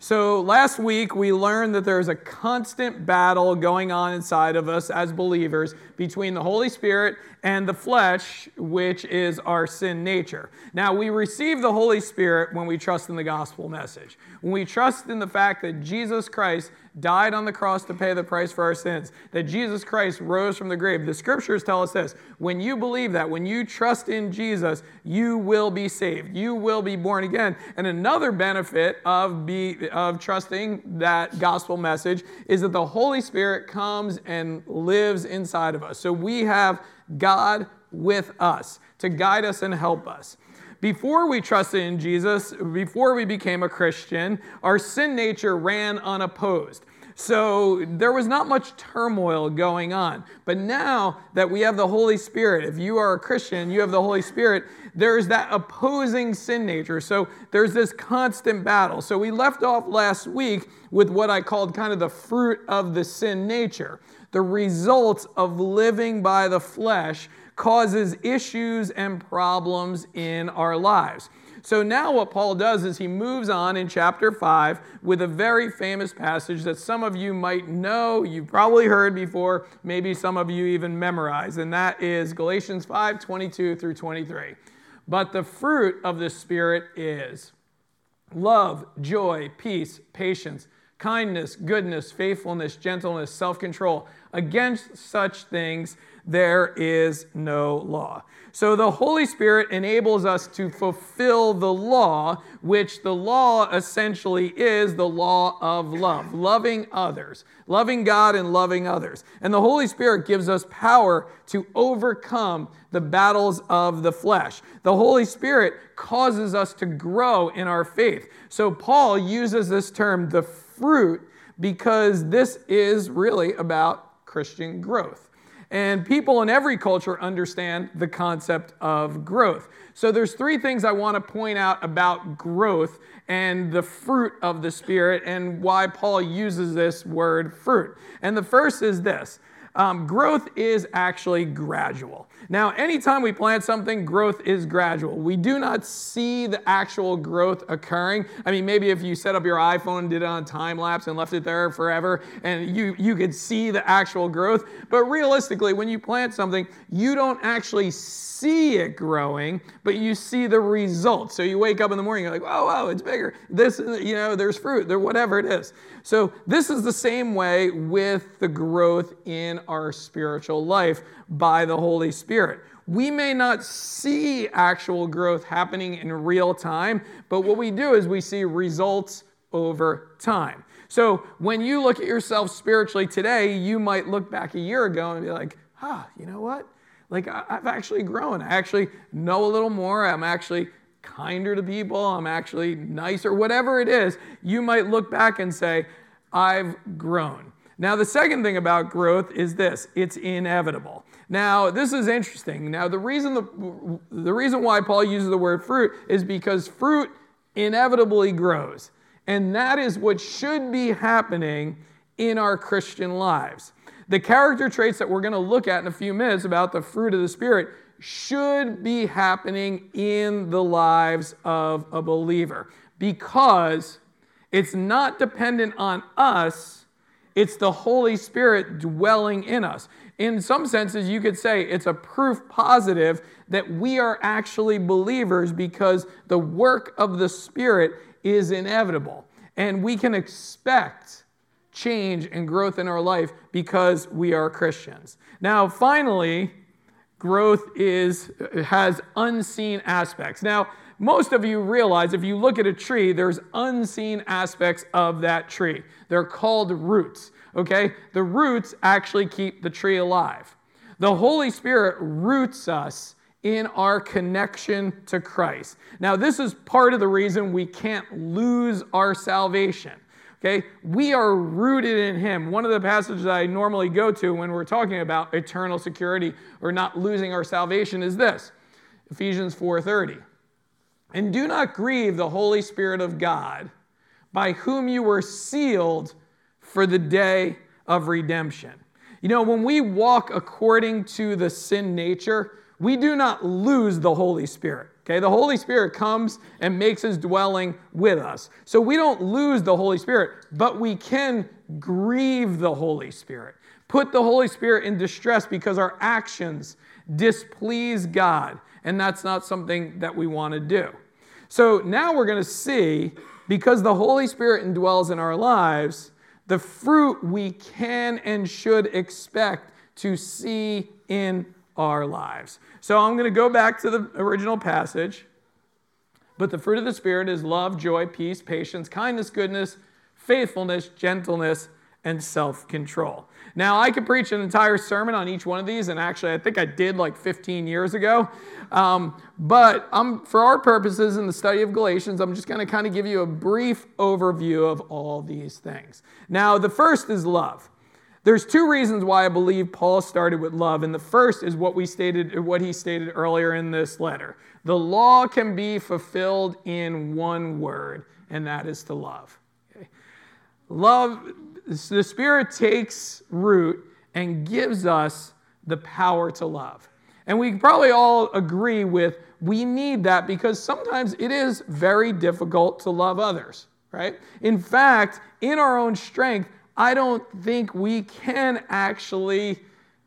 So last week we learned that there's a constant battle going on inside of us as believers between the Holy Spirit and the flesh, which is our sin nature. Now, we receive the Holy Spirit when we trust in the gospel message. When we trust in the fact that Jesus Christ died on the cross to pay the price for our sins, that Jesus Christ rose from the grave. The scriptures tell us this: when you believe that, when you trust in Jesus, you will be saved. You will be born again. And another benefit of trusting that gospel message is that the Holy Spirit comes and lives inside of us. So we have God with us to guide us and help us. Before we trusted in Jesus, before we became a Christian, our sin nature ran unopposed. So there was not much turmoil going on. But now that we have the Holy Spirit, if you are a Christian, you have the Holy Spirit, there's that opposing sin nature. So there's this constant battle. So we left off last week with what I called kind of the fruit of the sin nature. The results of living by the flesh causes issues and problems in our lives. So now what Paul does is he moves on in chapter 5 with a very famous passage that some of you might know, you've probably heard before, maybe some of you even memorized, and that is Galatians 5:22 through 23. But the fruit of the Spirit is love, joy, peace, patience, kindness, goodness, faithfulness, gentleness, self-control. Against such things there is no law. So the Holy Spirit enables us to fulfill the law, which the law essentially is the law of love, loving others, loving God and loving others. And the Holy Spirit gives us power to overcome the battles of the flesh. The Holy Spirit causes us to grow in our faith. So Paul uses this term, the fruit, because this is really about Christian growth. And people in every culture understand the concept of growth. So there's three things I want to point out about growth and the fruit of the Spirit and why Paul uses this word fruit. And the first is this. Growth is actually gradual. Now, anytime we plant something, growth is gradual. We do not see the actual growth occurring. I mean, maybe if you set up your iPhone and did it on time lapse and left it there forever, and you could see the actual growth. But realistically, when you plant something, you don't actually see it growing, but you see the results. So you wake up in the morning, you're like, oh, it's bigger. This, there's fruit, there, whatever it is. So this is the same way with the growth in our spiritual life by the Holy Spirit. We may not see actual growth happening in real time, but what we do is we see results over time. So when you look at yourself spiritually today, you might look back a year ago and be like, you know what? Like, I've actually grown. I actually know a little more. I'm actually kinder to people. I'm actually nicer. Whatever it is, you might look back and say, I've grown. Now, the second thing about growth is this. It's inevitable. Now, this is interesting. Now, the reason why Paul uses the word fruit is because fruit inevitably grows. And that is what should be happening in our Christian lives. The character traits that we're going to look at in a few minutes about the fruit of the Spirit should be happening in the lives of a believer because it's not dependent on us, it's the Holy Spirit dwelling in us. In some senses, you could say it's a proof positive that we are actually believers because the work of the Spirit is inevitable. And we can expect change and growth in our life because we are Christians. Now, finally, growth has unseen aspects. Now, most of you realize if you look at a tree, there's unseen aspects of that tree. They're called roots, okay? The roots actually keep the tree alive. The Holy Spirit roots us in our connection to Christ. Now, this is part of the reason we can't lose our salvation. Okay, we are rooted in Him. One of the passages I normally go to when we're talking about eternal security or not losing our salvation is this, Ephesians 4:30. And do not grieve the Holy Spirit of God, by whom you were sealed for the day of redemption. You know, when we walk according to the sin nature, we do not lose the Holy Spirit. Okay, the Holy Spirit comes and makes his dwelling with us. So we don't lose the Holy Spirit, but we can grieve the Holy Spirit. Put the Holy Spirit in distress because our actions displease God, and that's not something that we want to do. So now we're going to see, because the Holy Spirit indwells in our lives, the fruit we can and should expect to see in our lives. So I'm going to go back to the original passage. But the fruit of the Spirit is love, joy, peace, patience, kindness, goodness, faithfulness, gentleness, and self-control. Now, I could preach an entire sermon on each one of these, and actually I think I did like 15 years ago. But for our purposes in the study of Galatians, I'm just going to kind of give you a brief overview of all these things. Now, the first is love. There's two reasons why I believe Paul started with love, and the first is what he stated earlier in this letter. The law can be fulfilled in one word, and that is to love. Okay? Love, the Spirit takes root and gives us the power to love. And we probably all agree with we need that because sometimes it is very difficult to love others, right? In fact, in our own strength, I don't think we can actually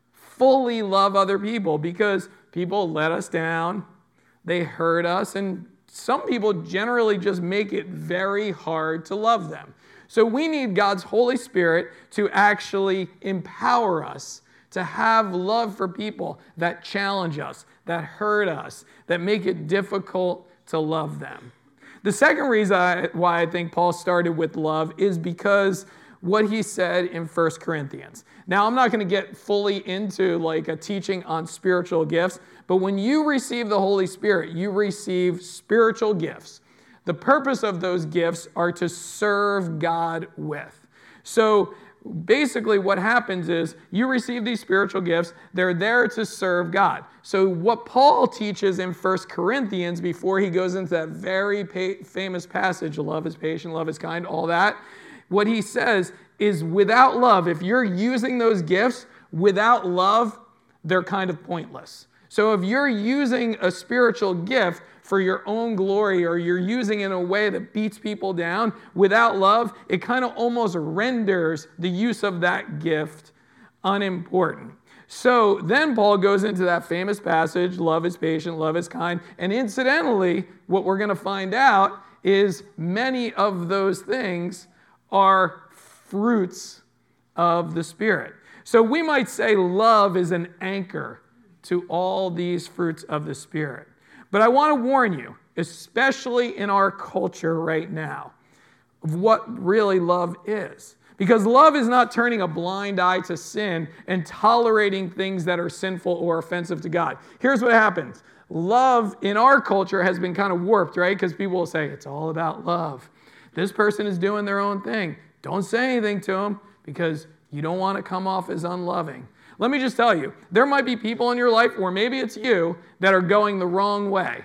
fully love other people because people let us down, they hurt us, and some people generally just make it very hard to love them. So we need God's Holy Spirit to actually empower us to have love for people that challenge us, that hurt us, that make it difficult to love them. The second reason why I think Paul started with love is because what he said in 1 Corinthians. Now, I'm not going to get fully into like a teaching on spiritual gifts, but when you receive the Holy Spirit, you receive spiritual gifts. The purpose of those gifts are to serve God with. So basically what happens is you receive these spiritual gifts, they're there to serve God. So what Paul teaches in 1 Corinthians before he goes into that very famous passage, love is patient, love is kind, all that, what he says is without love, if you're using those gifts without love, they're kind of pointless. So if you're using a spiritual gift for your own glory or you're using it in a way that beats people down without love, it kind of almost renders the use of that gift unimportant. So then Paul goes into that famous passage, love is patient, love is kind, and incidentally, what we're going to find out is many of those things are fruits of the Spirit. So we might say love is an anchor to all these fruits of the Spirit. But I want to warn you, especially in our culture right now, of what really love is. Because love is not turning a blind eye to sin and tolerating things that are sinful or offensive to God. Here's what happens. Love in our culture has been kind of warped, right? Because people will say, it's all about love. This person is doing their own thing. Don't say anything to them because you don't want to come off as unloving. Let me just tell you, there might be people in your life, or maybe it's you, that are going the wrong way.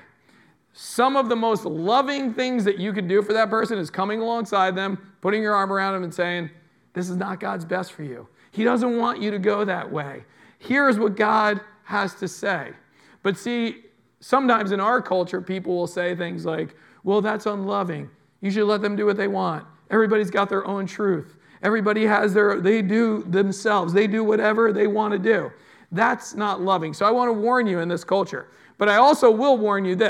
Some of the most loving things that you could do for that person is coming alongside them, putting your arm around them and saying, this is not God's best for you. He doesn't want you to go that way. Here's what God has to say. But see, sometimes in our culture, people will say things like, well, that's unloving. You should let them do what they want. Everybody's got their own truth. Everybody has they do themselves. They do whatever they want to do. That's not loving. So I want to warn you in this culture. But I also will warn you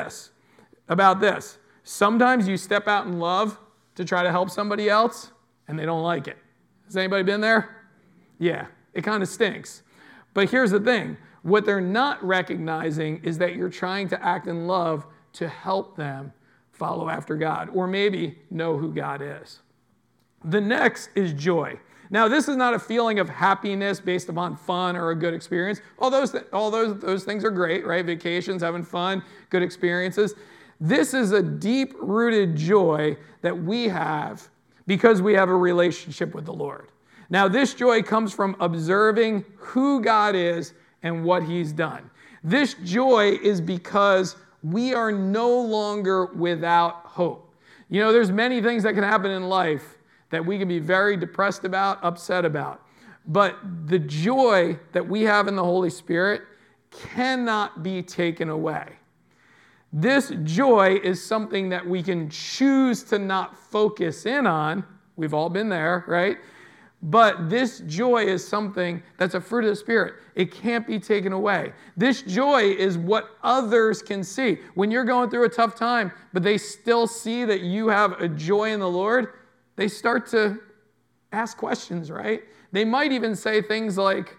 about this. Sometimes you step out in love to try to help somebody else, and they don't like it. Has anybody been there? Yeah, it kind of stinks. But here's the thing. What they're not recognizing is that you're trying to act in love to help them follow after God, or maybe know who God is. The next is joy. Now, this is not a feeling of happiness based upon fun or a good experience. All those things are great, right? Vacations, having fun, good experiences. This is a deep-rooted joy that we have because we have a relationship with the Lord. Now, this joy comes from observing who God is and what He's done. This joy is because we are no longer without hope. You know, there's many things that can happen in life that we can be very depressed about, upset about. But the joy that we have in the Holy Spirit cannot be taken away. This joy is something that we can choose to not focus in on. We've all been there, right? But this joy is something that's a fruit of the Spirit. It can't be taken away. This joy is what others can see. When you're going through a tough time, but they still see that you have a joy in the Lord, they start to ask questions, right? They might even say things like,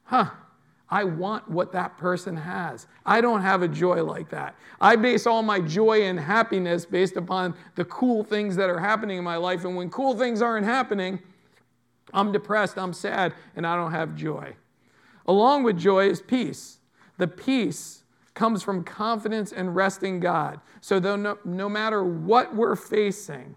I want what that person has. I don't have a joy like that. I base all my joy and happiness based upon the cool things that are happening in my life. And when cool things aren't happening, I'm depressed, I'm sad, and I don't have joy. Along with joy is peace. The peace comes from confidence and rest in God. So no matter what we're facing,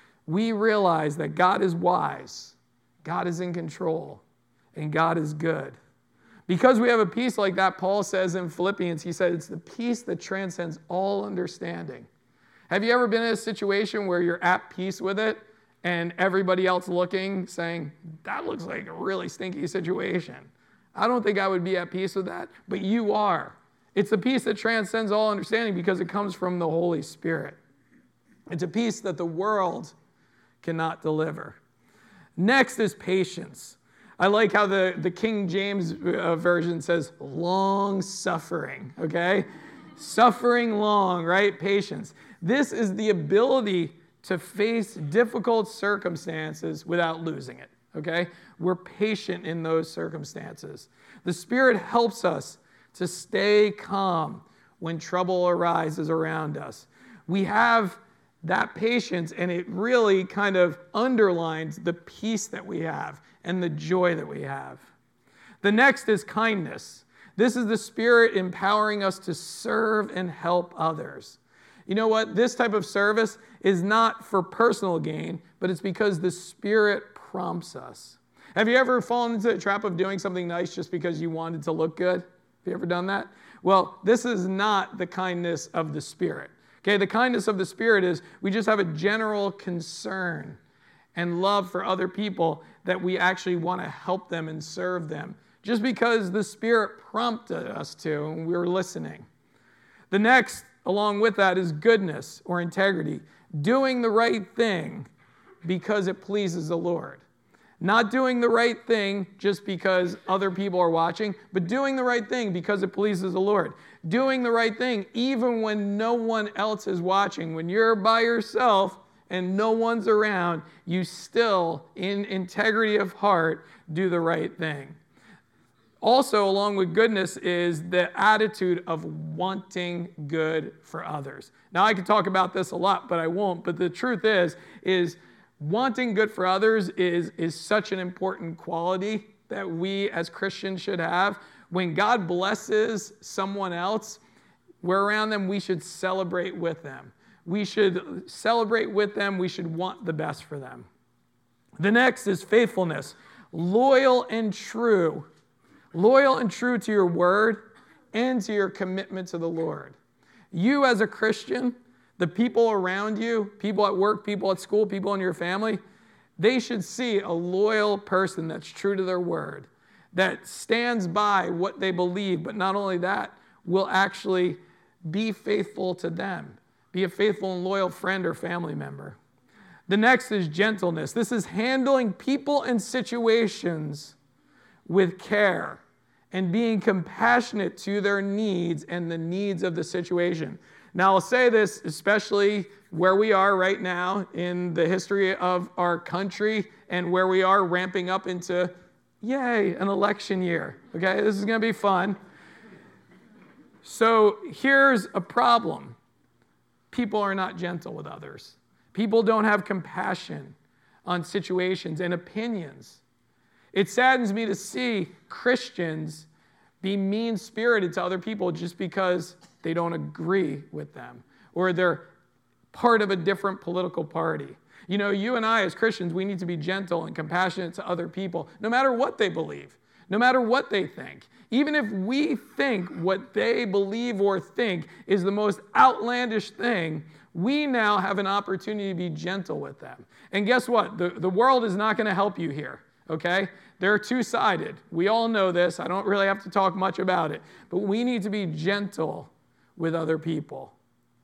we realize that God is wise, God is in control, and God is good. Because we have a peace like that, Paul says in Philippians, he said, it's the peace that transcends all understanding. Have you ever been in a situation where you're at peace with it and everybody else looking, saying, that looks like a really stinky situation? I don't think I would be at peace with that, but you are. It's the peace that transcends all understanding because it comes from the Holy Spirit. It's a peace that the world cannot deliver. Next is patience. I like how the King James version says long suffering, okay? Suffering long, right? Patience. This is the ability to face difficult circumstances without losing it, okay? We're patient in those circumstances. The Spirit helps us to stay calm when trouble arises around us. We have that patience, and it really kind of underlines the peace that we have and the joy that we have. The next is kindness. This is the Spirit empowering us to serve and help others. You know what? This type of service is not for personal gain, but it's because the Spirit prompts us. Have you ever fallen into the trap of doing something nice just because you wanted to look good? Have you ever done that? Well, this is not the kindness of the Spirit. Okay, the kindness of the Spirit is we just have a general concern and love for other people that we actually want to help them and serve them just because the Spirit prompted us to and we were listening. The next, along with that, is goodness or integrity. Doing the right thing because it pleases the Lord. Not doing the right thing just because other people are watching, but doing the right thing because it pleases the Lord. Doing the right thing even when no one else is watching. When you're by yourself and no one's around, you still, in integrity of heart, do the right thing. Also, along with goodness is the attitude of wanting good for others. Now, I could talk about this a lot, but I won't. But the truth is wanting good for others is such an important quality that we as Christians should have. When God blesses someone else, we're around them, we should celebrate with them. We should celebrate with them. We should want the best for them. The next is faithfulness. Loyal and true. Loyal and true to your word and to your commitment to the Lord. You as a Christian, the people around you, people at work, people at school, people in your family, they should see a loyal person that's true to their word, that stands by what they believe, but not only that, will actually be faithful to them. Be a faithful and loyal friend or family member. The next is gentleness. This is handling people and situations with care and being compassionate to their needs and the needs of the situation. Now, I'll say this, especially where we are right now in the history of our country and where we are ramping up into, yay, an election year. Okay, this is going to be fun. So here's a problem. People are not gentle with others. People don't have compassion on situations and opinions. It saddens me to see Christians be mean-spirited to other people just because they don't agree with them or they're part of a different political party. You know, you and I as Christians, we need to be gentle and compassionate to other people, no matter what they believe, no matter what they think. Even if we think what they believe or think is the most outlandish thing, we now have an opportunity to be gentle with them. And guess what? The world is not going to help you here. okay? They're two-sided. We all know this. I don't really have to talk much about it. But we need to be gentle with other people.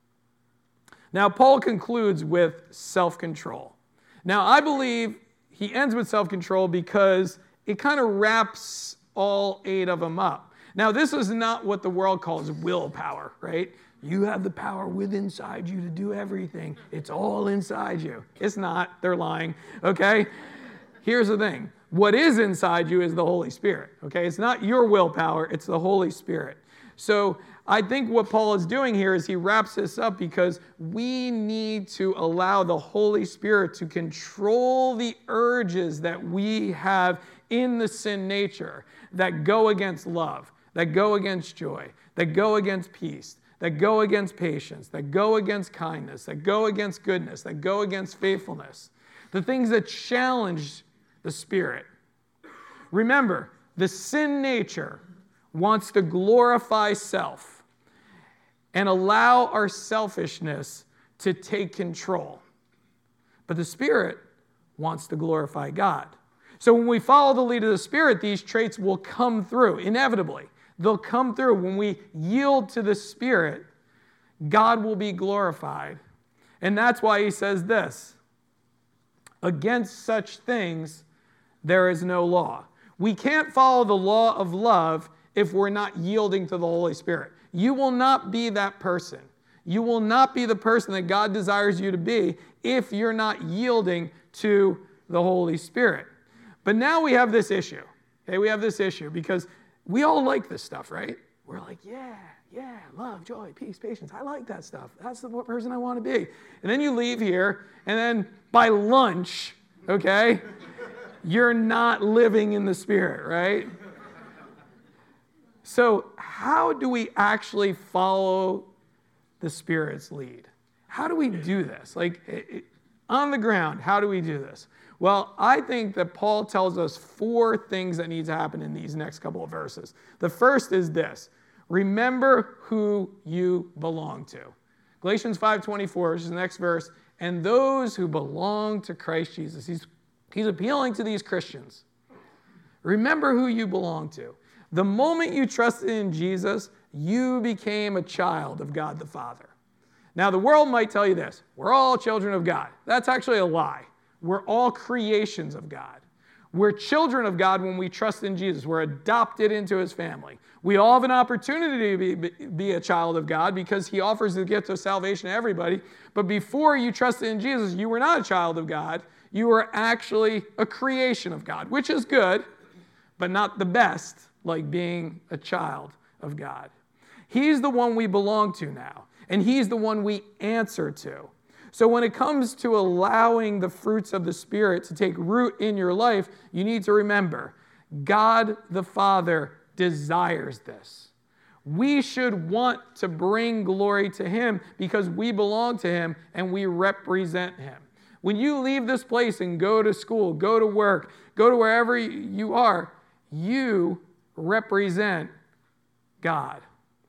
Now, Paul concludes with self-control. Now, I believe he ends with self-control because it kind of wraps all 8 of them up. Now, this is not what the world calls willpower, right? You have the power within inside you to do everything. It's all inside you. It's not. They're lying, okay? Here's the thing. What is inside you is the Holy Spirit, okay? It's not your willpower. It's the Holy Spirit. So I think what Paul is doing here is he wraps this up because we need to allow the Holy Spirit to control the urges that we have in the sin nature that go against love, that go against joy, that go against peace, that go against patience, that go against kindness, that go against goodness, that go against faithfulness. The things that challenge the Spirit. Remember, the sin nature wants to glorify self and allow our selfishness to take control. But the Spirit wants to glorify God. So when we follow the lead of the Spirit, these traits will come through, inevitably. They'll come through. When we yield to the Spirit, God will be glorified. And that's why he says this, against such things there is no law. We can't follow the law of love if we're not yielding to the Holy Spirit. You will not be that person. You will not be the person that God desires you to be if you're not yielding to the Holy Spirit. But now we have this issue. Okay, we have this issue because we all like this stuff, right? We're like, yeah, love, joy, peace, patience. I like that stuff. That's the person I want to be. And then you leave here, and then by lunch, okay, you're not living in the Spirit, right? So how do we actually follow the Spirit's lead? How do we do this? On the ground, how do we do this? Well, I think that Paul tells us 4 things that need to happen in these next couple of verses. The first is this. Remember who you belong to. Galatians 5:24, which is the next verse. And those who belong to Christ Jesus. He's appealing to these Christians. Remember who you belong to. The moment you trusted in Jesus, you became a child of God the Father. Now, the world might tell you this. We're all children of God. That's actually a lie. We're all creations of God. We're children of God when we trust in Jesus. We're adopted into his family. We all have an opportunity to be a child of God because he offers the gift of salvation to everybody. But before you trusted in Jesus, you were not a child of God. You were actually a creation of God, which is good, but not the best, like being a child of God. He's the one we belong to now, and he's the one we answer to. So when it comes to allowing the fruits of the Spirit to take root in your life, you need to remember, God the Father desires this. We should want to bring glory to him because we belong to him and we represent him. When you leave this place and go to school, go to work, go to wherever you are, you represent God.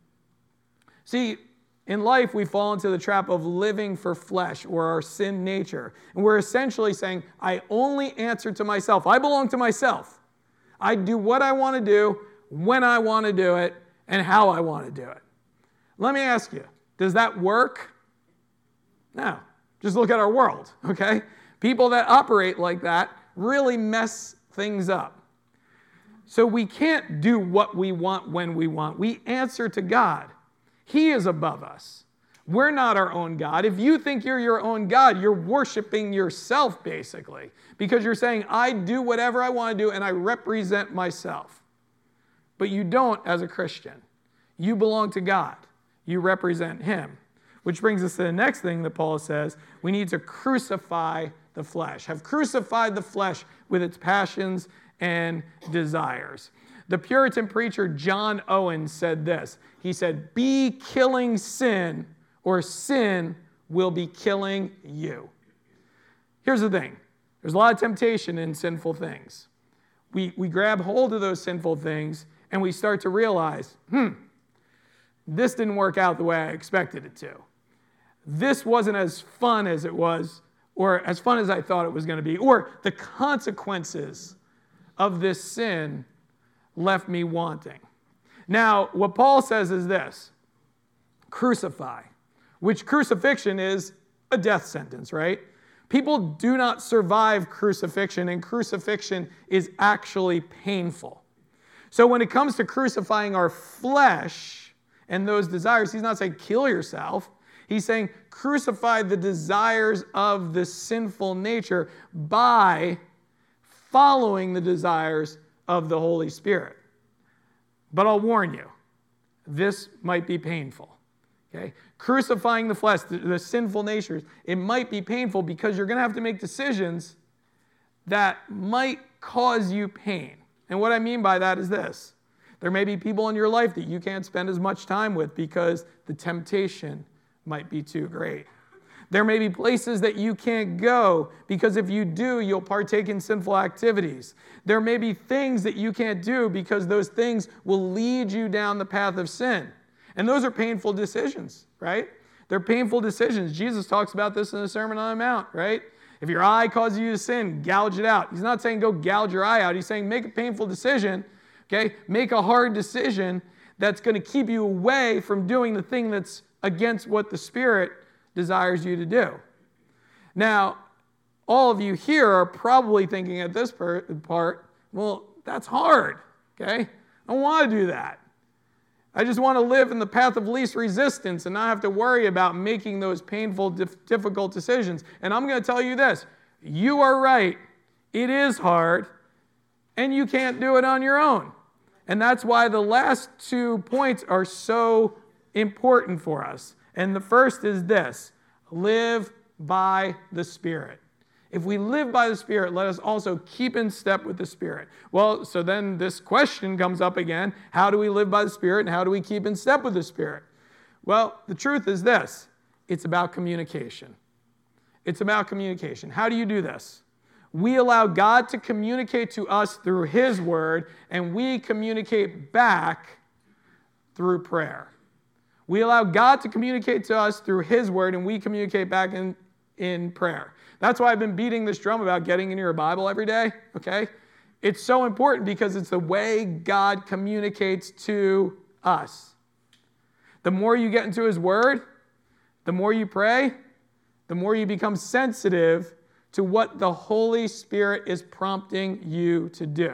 See, in life, we fall into the trap of living for flesh or our sin nature. And we're essentially saying, I only answer to myself. I belong to myself. I do what I want to do, when I want to do it, and how I want to do it. Let me ask you, does that work? No. Just look at our world, okay? People that operate like that really mess things up. So we can't do what we want when we want. We answer to God. He is above us. We're not our own God. If you think you're your own God, you're worshiping yourself, basically, because you're saying, I do whatever I want to do and I represent myself. But you don't as a Christian. You belong to God. You represent him. Which brings us to the next thing that Paul says. We need to crucify the flesh. Have crucified the flesh with its passions and desires. The Puritan preacher John Owen said this. He said, be killing sin or sin will be killing you. Here's the thing. There's a lot of temptation in sinful things. We grab hold of those sinful things and we start to realize, this didn't work out the way I expected it to. This wasn't as fun as it was, or as fun as I thought it was going to be, or the consequences of this sin left me wanting. Now, what Paul says is this: crucify, which crucifixion is a death sentence, right? People do not survive crucifixion, and crucifixion is actually painful. So when it comes to crucifying our flesh and those desires, he's not saying kill yourself. He's saying crucify the desires of the sinful nature by following the desires of the Holy Spirit. But I'll warn you, this might be painful. Okay? Crucifying the flesh, the sinful natures, it might be painful because you're going to have to make decisions that might cause you pain. And what I mean by that is this: there may be people in your life that you can't spend as much time with because the temptation might be too great. There may be places that you can't go because if you do, you'll partake in sinful activities. There may be things that you can't do because those things will lead you down the path of sin. And those are painful decisions, right? They're painful decisions. Jesus talks about this in the Sermon on the Mount, right? If your eye causes you to sin, gouge it out. He's not saying go gouge your eye out. He's saying make a painful decision, okay? Make a hard decision that's going to keep you away from doing the thing that's against what the Spirit desires you to do. Now, all of you here are probably thinking at this part, well, that's hard, okay? I don't want to do that. I just want to live in the path of least resistance and not have to worry about making those painful, difficult decisions. And I'm going to tell you this: you are right. It is hard, and you can't do it on your own. And that's why the last 2 points are so important for us. And the first is this: live by the Spirit. If we live by the Spirit, let us also keep in step with the Spirit. Well, so then this question comes up again: how do we live by the Spirit and how do we keep in step with the Spirit? Well, the truth is this: it's about communication. It's about communication. How do you do this? We allow God to communicate to us through His Word, and we communicate back through prayer. We allow God to communicate to us through His Word, and we communicate back in prayer. That's why I've been beating this drum about getting into your Bible every day, okay? It's so important because it's the way God communicates to us. The more you get into His Word, the more you pray, the more you become sensitive to what the Holy Spirit is prompting you to do.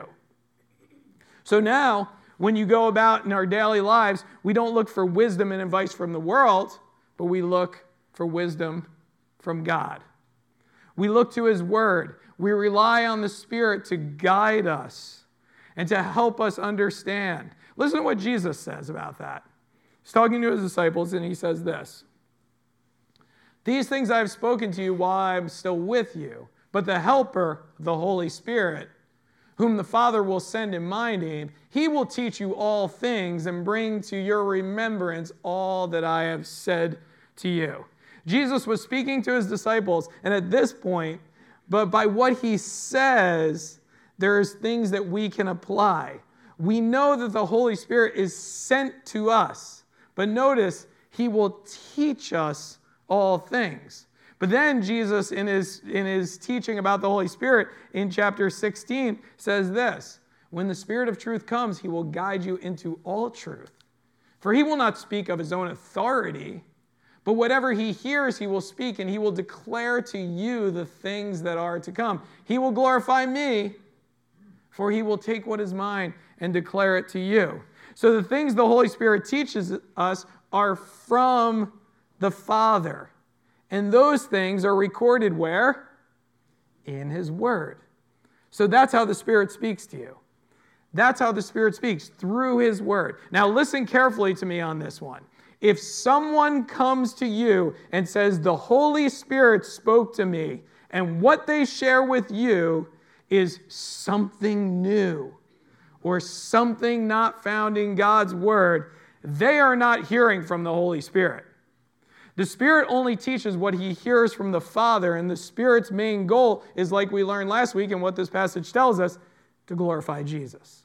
So now, when you go about in our daily lives, we don't look for wisdom and advice from the world, but we look for wisdom from God. We look to His Word. We rely on the Spirit to guide us and to help us understand. Listen to what Jesus says about that. He's talking to His disciples, and He says this: "These things I have spoken to you while I'm still with you, but the Helper, the Holy Spirit, whom the Father will send in my name, He will teach you all things and bring to your remembrance all that I have said to you." Jesus was speaking to His disciples, and at this point, but by what He says, there's things that we can apply. We know that the Holy Spirit is sent to us, but notice He will teach us all things. But then Jesus, in his teaching about the Holy Spirit in chapter 16, says this: "When the Spirit of truth comes, He will guide you into all truth. For He will not speak of His own authority, but whatever He hears, He will speak, and He will declare to you the things that are to come. He will glorify me, for He will take what is mine and declare it to you." So the things the Holy Spirit teaches us are from the Father. And those things are recorded where? In His Word. So that's how the Spirit speaks to you. That's how the Spirit speaks, through His Word. Now listen carefully to me on this one. If someone comes to you and says, "The Holy Spirit spoke to me," and what they share with you is something new or something not found in God's Word, they are not hearing from the Holy Spirit. The Spirit only teaches what He hears from the Father, and the Spirit's main goal is, like we learned last week and what this passage tells us, to glorify Jesus.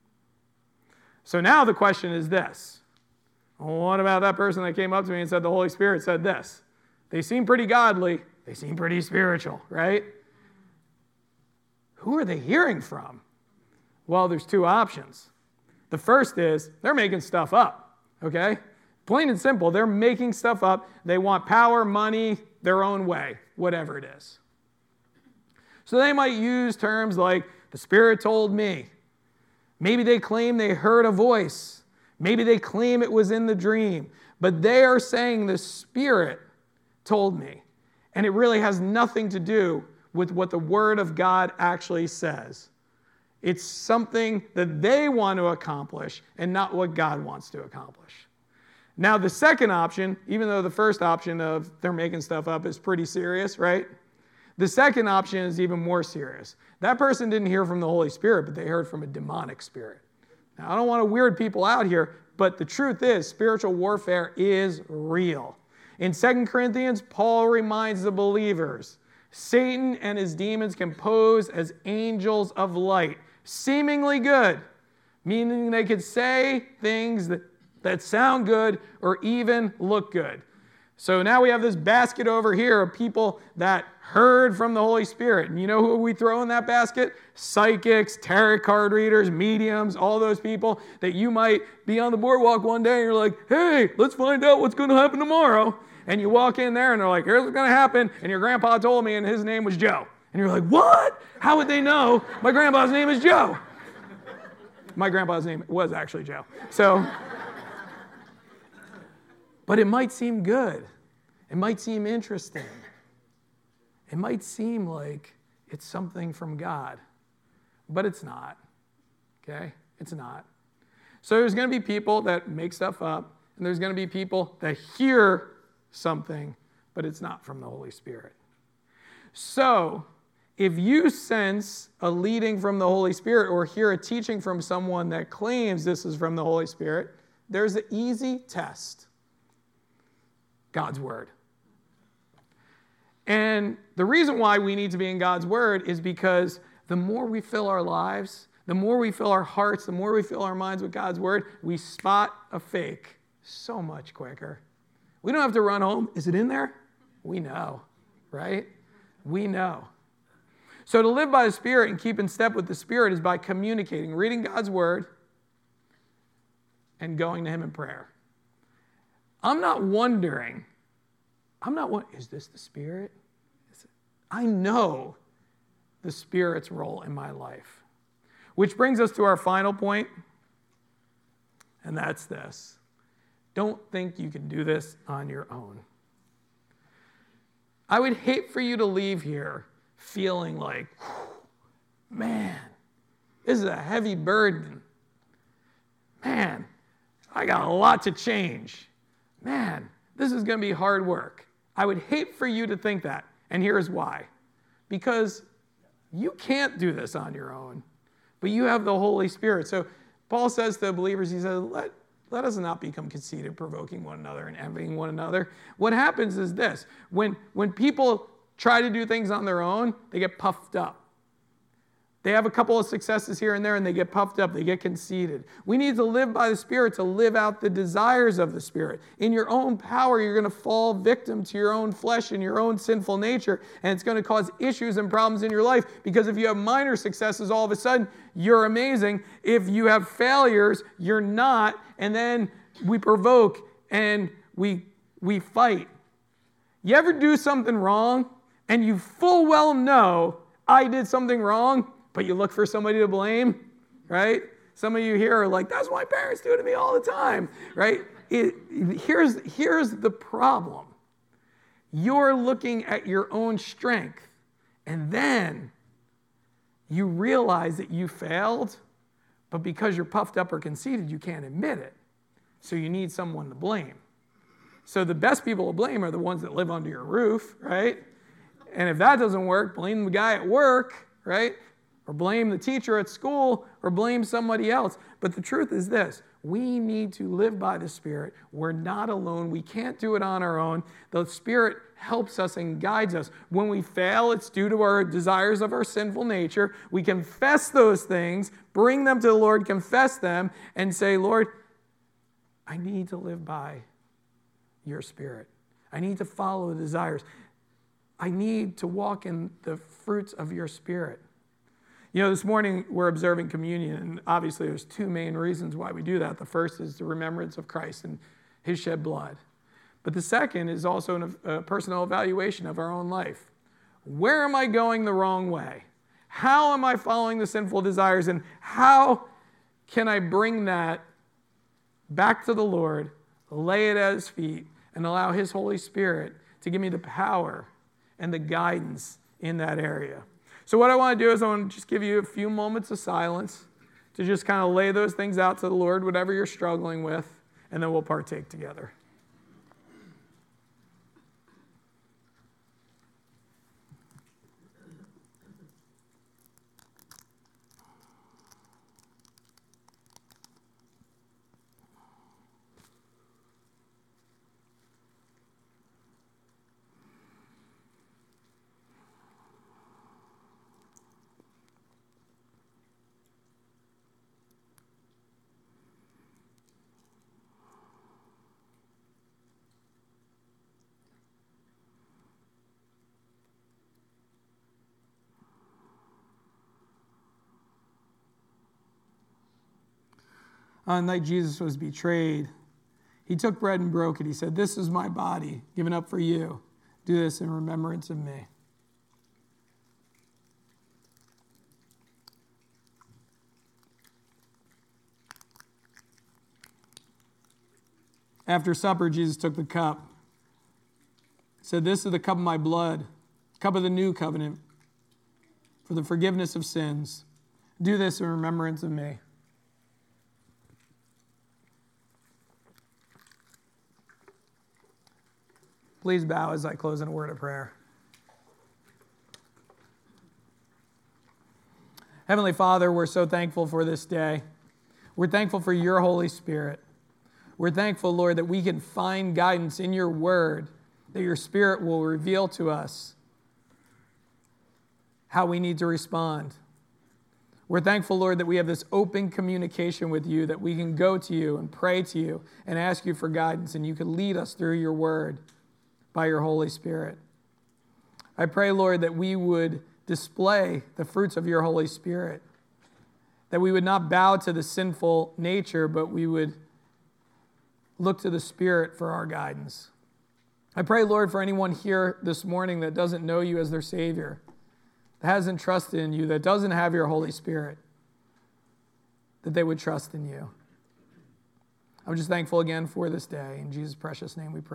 So now the question is this: what about that person that came up to me and said the Holy Spirit said this? They seem pretty godly. They seem pretty spiritual, right? Who are they hearing from? Well, there's two options. The first is they're making stuff up, okay? Plain and simple, they're making stuff up. They want power, money, their own way, whatever it is. So they might use terms like, the Spirit told me. Maybe they claim they heard a voice. Maybe they claim it was in the dream. But they are saying the Spirit told me. And it really has nothing to do with what the Word of God actually says. It's something that they want to accomplish and not what God wants to accomplish. Now, the second option, even though the first option of they're making stuff up is pretty serious, right? The second option is even more serious. That person didn't hear from the Holy Spirit, but they heard from a demonic spirit. Now, I don't want to weird people out here, but the truth is spiritual warfare is real. In 2 Corinthians, Paul reminds the believers, Satan and his demons can pose as angels of light, seemingly good, meaning they could say things that sound good or even look good. So now we have this basket over here of people that heard from the Holy Spirit. And you know who we throw in that basket? Psychics, tarot card readers, mediums, all those people that you might be on the boardwalk one day and you're like, hey, let's find out what's going to happen tomorrow. And you walk in there and they're like, here's what's going to happen. And your grandpa told me and his name was Joe. And you're like, what? How would they know my grandpa's name is Joe? My grandpa's name was actually Joe. But it might seem good. It might seem interesting. It might seem like it's something from God. But it's not. Okay? It's not. So there's going to be people that make stuff up, and there's going to be people that hear something, but it's not from the Holy Spirit. So, if you sense a leading from the Holy Spirit or hear a teaching from someone that claims this is from the Holy Spirit, there's an easy test. God's Word. And the reason why we need to be in God's Word is because the more we fill our lives, the more we fill our hearts, the more we fill our minds with God's Word, we spot a fake so much quicker. We don't have to run home. Is it in there? We know, right? We know. So to live by the Spirit and keep in step with the Spirit is by communicating, reading God's Word, and going to Him in prayer. I'm not wondering, is this the Spirit? I know the Spirit's role in my life. Which brings us to our final point, and that's this. Don't think you can do this on your own. I would hate for you to leave here feeling like, man, this is a heavy burden. Man, I got a lot to change. Man, this is going to be hard work. I would hate for you to think that. And here's why. Because you can't do this on your own, but you have the Holy Spirit. So Paul says to the believers, he says, let us not become conceited, provoking one another and envying one another. What happens is this. When people try to do things on their own, they get puffed up. They have a couple of successes here and there, and they get puffed up. They get conceited. We need to live by the Spirit to live out the desires of the Spirit. In your own power, you're going to fall victim to your own flesh and your own sinful nature, and it's going to cause issues and problems in your life, because if you have minor successes, all of a sudden, you're amazing. If you have failures, you're not, and then we provoke and we fight. You ever do something wrong, and you full well know I did something wrong, but you look for somebody to blame, right? Some of you here are like, that's what my parents do to me all the time, right? Here's the problem. You're looking at your own strength, and then you realize that you failed, but because you're puffed up or conceited, you can't admit it. So you need someone to blame. So the best people to blame are the ones that live under your roof, right? And if that doesn't work, blame the guy at work, right? Or blame the teacher at school, or blame somebody else. But the truth is this. We need to live by the Spirit. We're not alone. We can't do it on our own. The Spirit helps us and guides us. When we fail, it's due to our desires of our sinful nature. We confess those things, bring them to the Lord, confess them, and say, Lord, I need to live by your Spirit. I need to follow the desires. I need to walk in the fruits of your Spirit. You know, this morning we're observing communion, and obviously there's two main reasons why we do that. The first is the remembrance of Christ and his shed blood. But the second is also a personal evaluation of our own life. Where am I going the wrong way? How am I following the sinful desires? And how can I bring that back to the Lord, lay it at his feet, and allow his Holy Spirit to give me the power and the guidance in that area? So what I want to do is I want to just give you a few moments of silence to just kind of lay those things out to the Lord, whatever you're struggling with, and then we'll partake together. On the night Jesus was betrayed, he took bread and broke it. He said, "This is my body given up for you. Do this in remembrance of me." After supper, Jesus took the cup. He said, "This is the cup of my blood, cup of the new covenant, for the forgiveness of sins. Do this in remembrance of me." Please bow as I close in a word of prayer. Heavenly Father, we're so thankful for this day. We're thankful for your Holy Spirit. We're thankful, Lord, that we can find guidance in your word, that your Spirit will reveal to us how we need to respond. We're thankful, Lord, that we have this open communication with you, that we can go to you and pray to you and ask you for guidance, and you can lead us through your word by your Holy Spirit. I pray, Lord, that we would display the fruits of your Holy Spirit, that we would not bow to the sinful nature, but we would look to the Spirit for our guidance. I pray, Lord, for anyone here this morning that doesn't know you as their Savior, that hasn't trusted in you, that doesn't have your Holy Spirit, that they would trust in you. I'm just thankful again for this day. In Jesus' precious name we pray.